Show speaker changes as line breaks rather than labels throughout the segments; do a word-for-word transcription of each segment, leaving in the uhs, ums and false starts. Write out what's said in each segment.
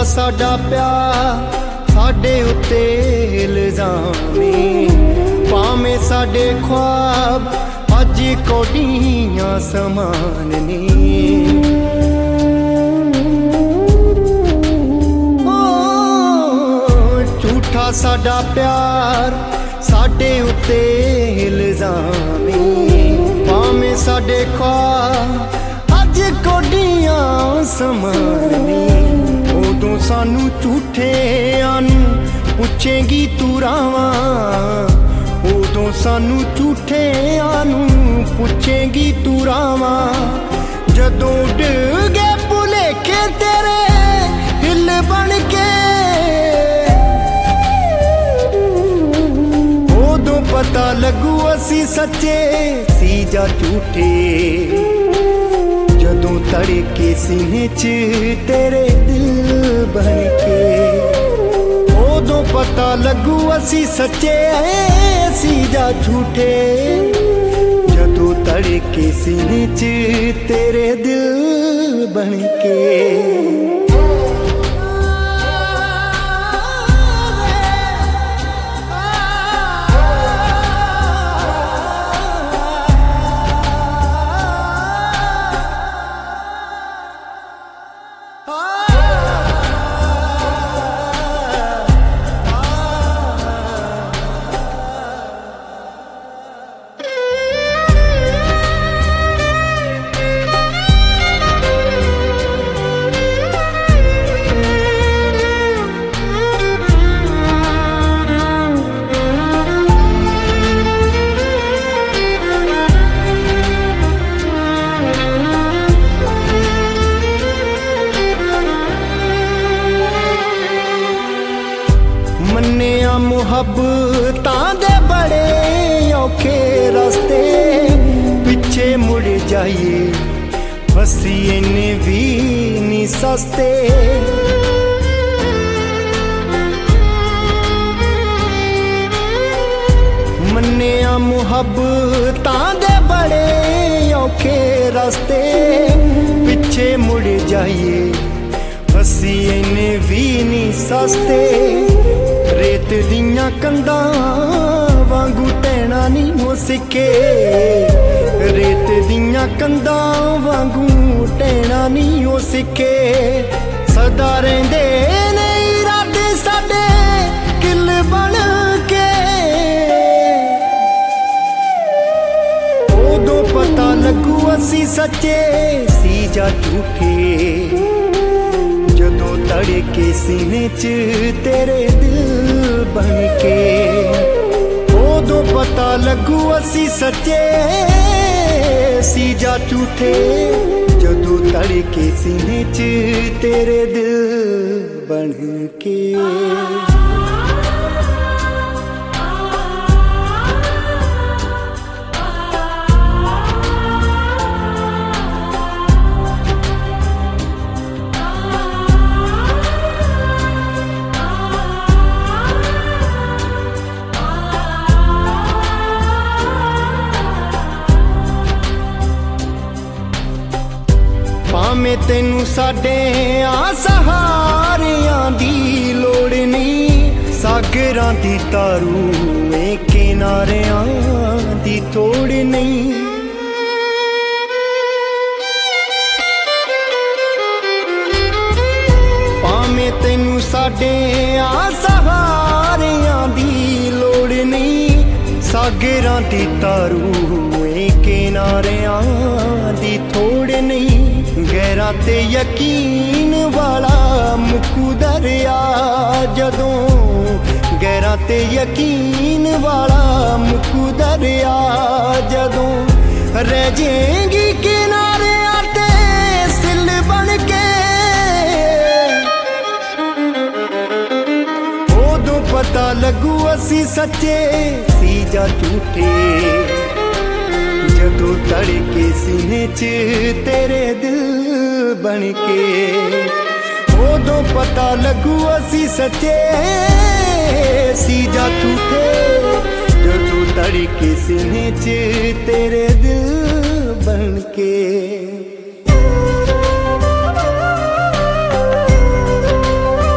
साडा प्यार साडे उत्ते इल्जामी, भावें साडे ख्वाब अज कोडियां समान नी। झूठा साडा प्यार साडे उत्ते इल्जामी, भावें साडे ख्वाब अज कोडियां समान नी। उदों सानू झूठियां नू पुछेगी तू रावां, उदों सानू झूठियां नू पुछेगी तू रावां। जदों डिगे भुलेखे तेरे हिल बन के, उदों पता लगू असी सच्चे सी जा झूठे। जदों तड़के सीने च तेरे दिल बन के, उदों पता लगू असी सच्चे सी जा झूठे। जदों तड़के सीने च तेरे दिल बन के। मन्निया मुहब्बतां दे बड़े औखे रस्ते, पिछे मुड़ जाइए फसी इन्ने भी नी सस्ते। मन्निया मुहब्बतां दे बड़े औखे रस्ते, पिछे मुड़ जाइए फसी इन्ने भी नी सस्ते। रेत दियां कंधां वांगू टैना नी मुसके, रेत दियां कंधां वांगू टैना नी मुसके। सदा रहिंदे ने इरादे साडे किल बन के, उदों पता लगू असी सच्चे सी जा झूठे। जदों तड़के सीने च तेरे दिल बन के, उदों पता लगू असी सच्चे सी जा झूठे। जदों तड़के सीने च तेरे दिल बन के। भावें तैनू साडे आ सहारियां दी लोड़ नहीं, सागरां दी तारू ए किनारियां दी तोड़ नहीं। भावें तैनू साडे आ सहारियां दी लोड़ नहीं, सागरां दी तारू ए किनारियां दी तोड़ नहीं। गैरा ते यकीन वाला मुकू दरिया, जदों गैरा ते यकीन वाला मुकू दरिया। जदों रह जाएगी किनारे आते सिल बन के, उदों पता लगू असी सच्चे सी जा झूठे। जदों तड़के सीने च तेरे दिल बन के, उदों पता लगू असी सच्चे सी जा झूठे। जदों तड़के सीने च तेरे दिल बन के।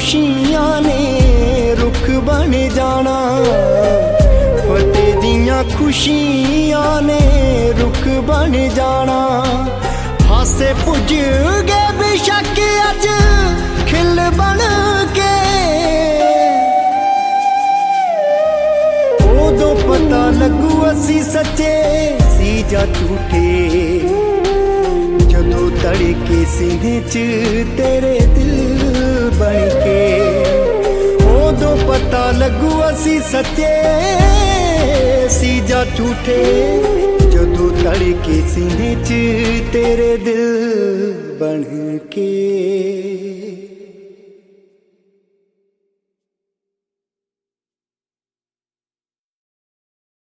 खुशियां ने रुख बन जाना, फतेह दियां खुशियां ने रुख बन जाना। हासे पुज गए बेशक अज खिल बन के, उदों पता लगू असी सच्चे सी जा झूठे, जदों तड़के सीने च तेरे दिल बन के। उदों पता लगू असी सच्चे सी जा झूठे, जदों तड़के सीने च तेरे दिल बन के।